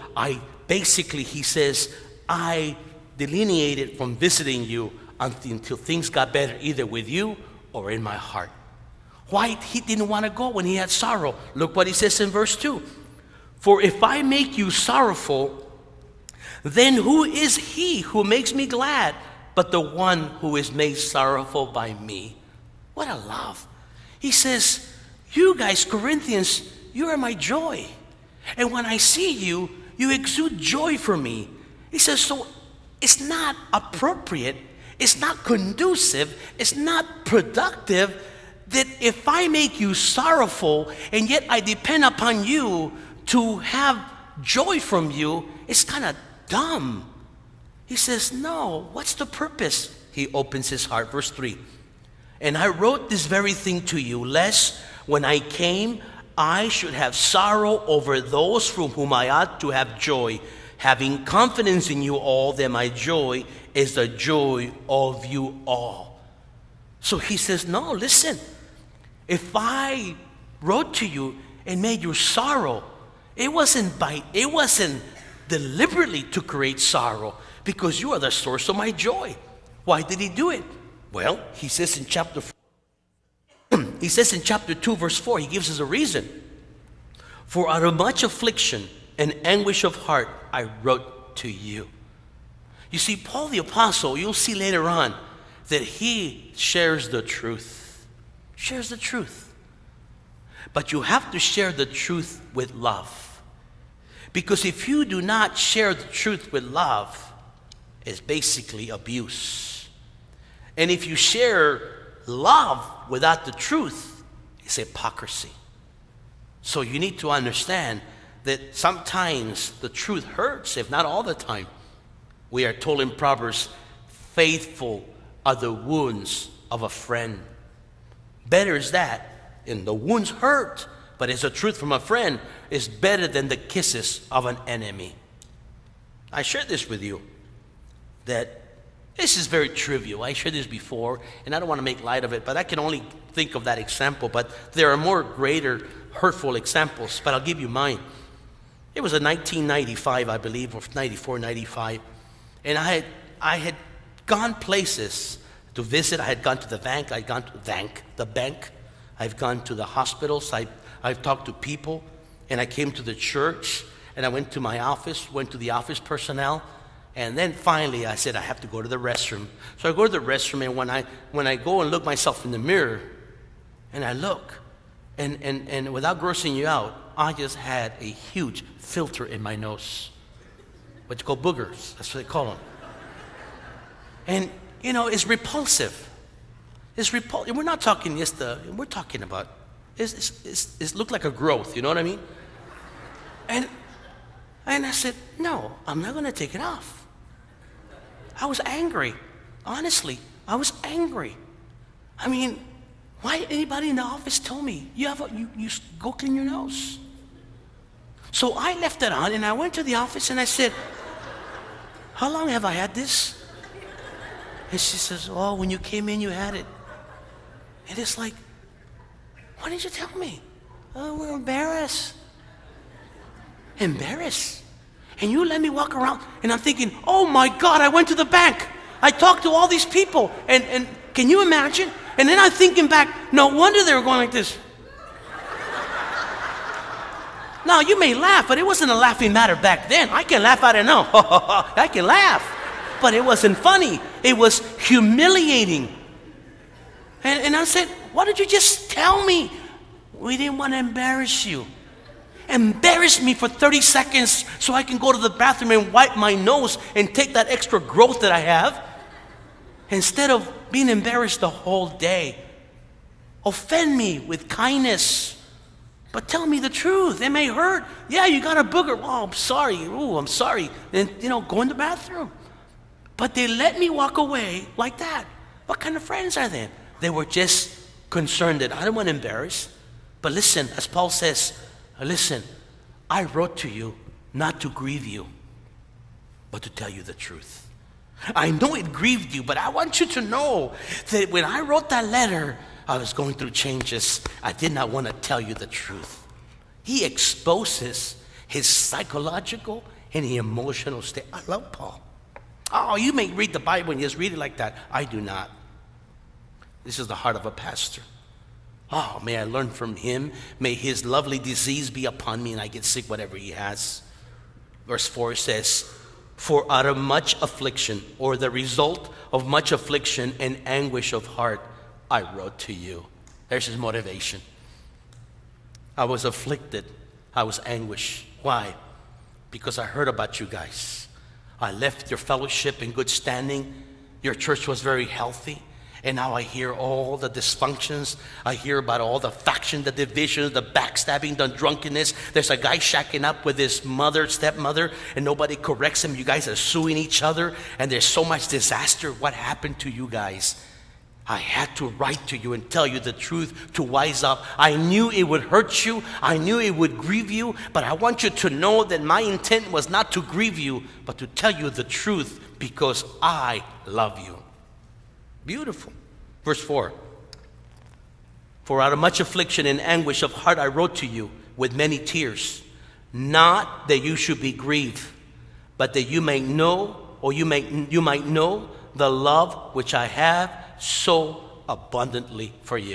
he says, I delineated from visiting you until things got better, either with you or in my heart. Why he didn't want to go when he had sorrow? Look what he says in verse 2. For if I make you sorrowful, then who is he who makes me glad but the one who is made sorrowful by me? What a love. He says, you guys, Corinthians, you are my joy. And when I see you, you exude joy for me. He says, so it's not appropriate, it's not conducive, it's not productive that if I make you sorrowful and yet I depend upon you to have joy from you, it's kind of dumb. He says, no, what's the purpose? He opens his heart. Verse 3. And I wrote this very thing to you, lest when I came, I should have sorrow over those from whom I ought to have joy, having confidence in you all, that my joy is the joy of you all. So he says, no, listen. If I wrote to you and made you sorrow, it wasn't deliberately to create sorrow, because you are the source of my joy. Why did he do it? Well, he says in chapter 2, verse 4, he gives us a reason. For out of much affliction and anguish of heart, I wrote to you. You see, Paul the Apostle, you'll see later on that he shares the truth. Shares the truth. But you have to share the truth with love. Because if you do not share the truth with love, it's basically abuse. And if you share love without the truth, it's hypocrisy. So you need to understand that sometimes the truth hurts, if not all the time. We are told in Proverbs, faithful are the wounds of a friend. Better is that. And the wounds hurt, but it's the truth from a friend is better than the kisses of an enemy. I shared this with you, that this is very trivial. I shared this before, and I don't want to make light of it, but I can only think of that example. But there are more greater hurtful examples, but I'll give you mine. It was in 1995, I believe, or 94, 95. And I had gone places to visit. I had gone to the bank. I've gone to the bank. I've gone to the hospitals. I've talked to people. And I came to the church. And I went to my office, went to the office personnel. And then finally I said, I have to go to the restroom. So I go to the restroom, and when I go and look myself in the mirror, and I look, and without grossing you out, I just had a huge filter in my nose. What you call boogers. That's what they call them. And, you know, it's repulsive. It's repulsive. We're not talking we're talking about, it looked like a growth, you know what I mean? And I said, no, I'm not going to take it off. I was angry. Honestly, I was angry. I mean, why did anybody in the office tell me, you go clean your nose? So I left it on, and I went to the office, and I said, how long have I had this? And she says, oh, when you came in, you had it. And it's like, why didn't you tell me? Oh, we're embarrassed. Embarrassed? And you let me walk around, and I'm thinking, oh my God, I went to the bank. I talked to all these people, and can you imagine? And then I'm thinking back, no wonder they were going like this. Now, you may laugh, but it wasn't a laughing matter back then. I can laugh at it now. I can laugh. But it wasn't funny. It was humiliating. And I said, why did you just tell me? We didn't want to embarrass you. Embarrass me for 30 seconds so I can go to the bathroom and wipe my nose and take that extra growth that I have. Instead of being embarrassed the whole day. Offend me with kindness. But tell me the truth. It may hurt. Yeah, you got a booger. Oh, I'm sorry. Oh, I'm sorry. And, go in the bathroom. But they let me walk away like that. What kind of friends are they? They were just concerned that I don't want to embarrass. But listen, as Paul says, listen, I wrote to you not to grieve you, but to tell you the truth. I know it grieved you, but I want you to know that when I wrote that letter, I was going through changes. I did not want to tell you the truth. He exposes his psychological and emotional state. I love Paul. Oh, you may read the Bible and just read it like that. I do not. This is the heart of a pastor. Oh, may I learn from him. May his lovely disease be upon me and I get sick, whatever he has. Verse 4 says, for out of much affliction, or the result of much affliction and anguish of heart, I wrote to you. There's his motivation. I was afflicted. I was anguished. Why? Because I heard about you guys. I left your fellowship in good standing. Your church was very healthy. And now I hear all the dysfunctions. I hear about all the faction, the divisions, the backstabbing, the drunkenness. There's a guy shacking up with his stepmother, and nobody corrects him. You guys are suing each other, and there's so much disaster. What happened to you guys? I had to write to you and tell you the truth to wise up. I knew it would hurt you. I knew it would grieve you. But I want you to know that my intent was not to grieve you, but to tell you the truth because I love you. Beautiful. Verse 4. For out of much affliction and anguish of heart I wrote to you with many tears, not that you should be grieved, but that you may know, or you might know the love which I have so abundantly for you.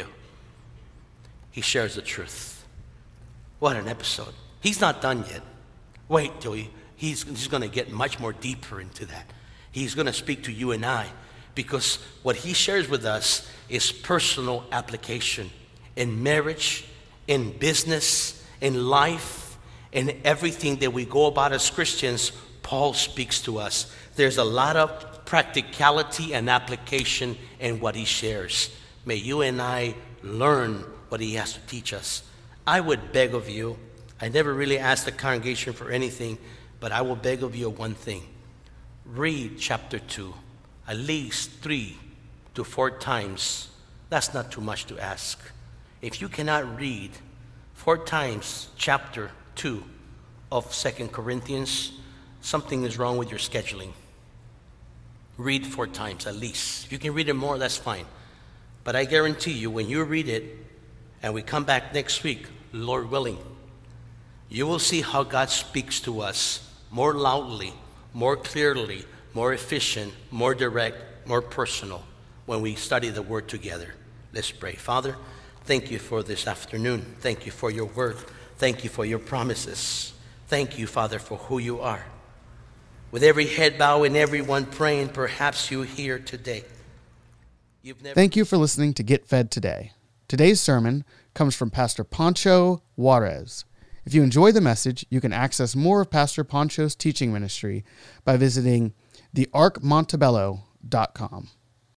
He shares the truth. What an episode. He's not done yet. Wait till he's going to get much more deeper into that. He's going to speak to you and I, because what he shares with us is personal application in marriage, in business, in life, in everything that we go about as Christians. Paul speaks to us. There's a lot of practicality and application in what he shares. May you and I learn what he has to teach us. I would beg of you, I never really asked the congregation for anything, but I will beg of you one thing. Read chapter 2 at least 3 to 4 times. That's not too much to ask. If you cannot read 4 times chapter 2 of 2 Corinthians, something is wrong with your scheduling. Read 4 times at least. If you can read it more, that's fine. But I guarantee you, when you read it and we come back next week, Lord willing, you will see how God speaks to us more loudly, more clearly, more efficient, more direct, more personal when we study the Word together. Let's pray. Father, thank you for this afternoon. Thank you for your Word. Thank you for your promises. Thank you, Father, for who you are. With every head bowed and everyone praying, perhaps you here today. Thank you for listening to Get Fed Today. Today's sermon comes from Pastor Pancho Juarez. If you enjoy the message, you can access more of Pastor Pancho's teaching ministry by visiting thearkmontebello.com.